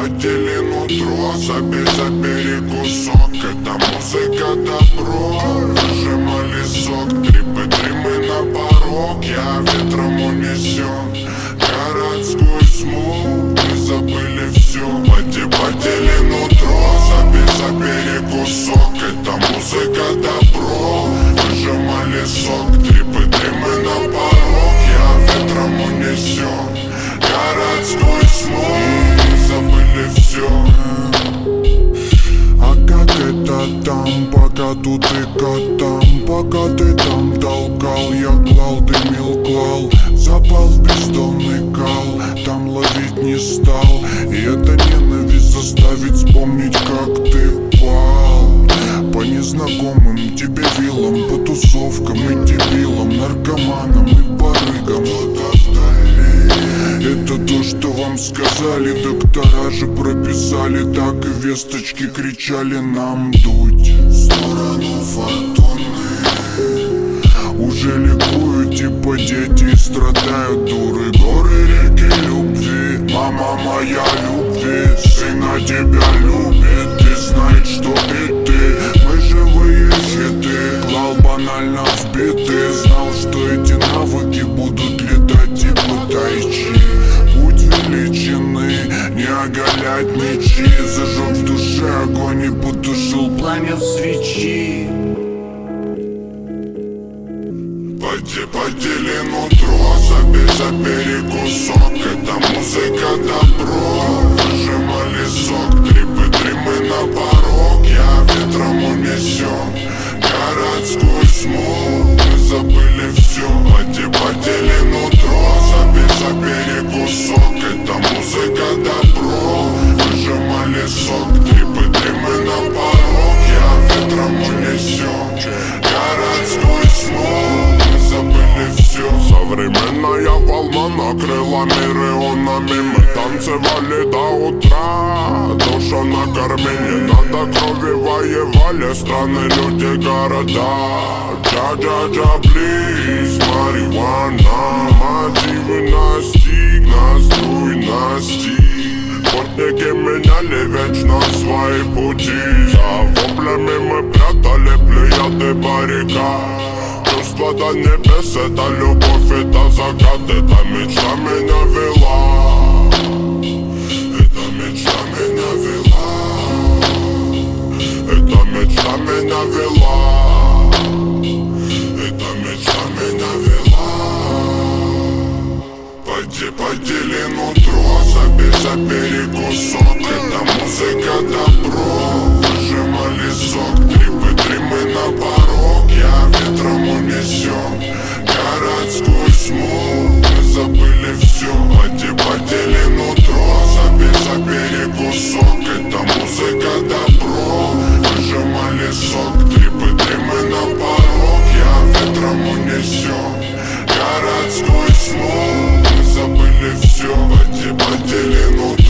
потели нутро, забери кусок. Это музыка добро, выжимали сок. Трипы мы на порог, я ветром унесен. Городской смог, мы забыли все. Потели нутро, забери кусок. Это музыка добро, выжимали сок. Трипы мы на порог, я ветром унесен. Городской смог, мы забыли все. А как это там, пока тут и катам? Пока ты там толкал, я клал, дымил, клал. Запал бездонный кал, там ловить не стал. И эта ненависть заставит вспомнить, как ты пал. По незнакомым тебе вилам, по тусовкам и дебилам, наркоманам и барыгам. Это то, что вам сказали, доктора же прописали. Так и весточки кричали нам дуть в сторону фортуны. Уже ликуют, типа дети страдают, дуры. Горы, реки любви, мама моя любви. Сына тебя любит, и знает, что и ты. Мы живые хиты, клал банально в биты. Знал, что эти навыки будут летать типа тайчи. Путь величины, не оголять мечи. Зажег в душе огонь и потушил пламя в свечи. Потели нутро, забери кусок. Это музыка добро, выжимали сок. Трипы мы на порог, я ветром унесен. Городской смог, мы забыли все. Потели нутро, забери кусок. Это музыка добро, выжимали сок. Трипы мы на порог, я ветром унесен. Городской смог, забыли все. Современная волна накрыла мир ионами. Мы танцевали до утра, душа на кормили. Надо крови воевали страны, люди, города. Джа-джа-джа, please, марихуана. Мотивы настиг, настиг. Портники меняли вечно свои пути. За воплями мы прятали плеяды баррикад. Чувство до небес, это любовь, это закат. Эта мечта меня вела, эта мечта меня вела, эта мечта меня вела, эта мечта меня вела. Потели нутро, забери кусок. Это музыка добро, выжимали сок. Трипы мы на порог, я ветром унесен. Городской смог, мы забыли все. Потели нутро, забери кусок. Это музыка добро, выжимали сок. Трипы мы на порог, я ветром унесен. Городской смог, мы забыли все. Потели нутро.